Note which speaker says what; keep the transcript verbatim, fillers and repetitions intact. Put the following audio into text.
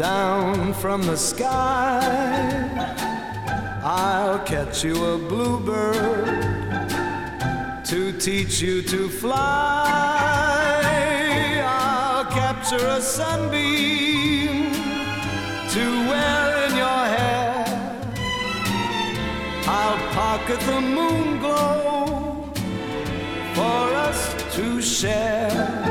Speaker 1: down from the sky. I'll catch you a bluebird to teach you to fly. I'll capture a sunbeam to wear in your hair. I'll pocket the moon glow for us to share.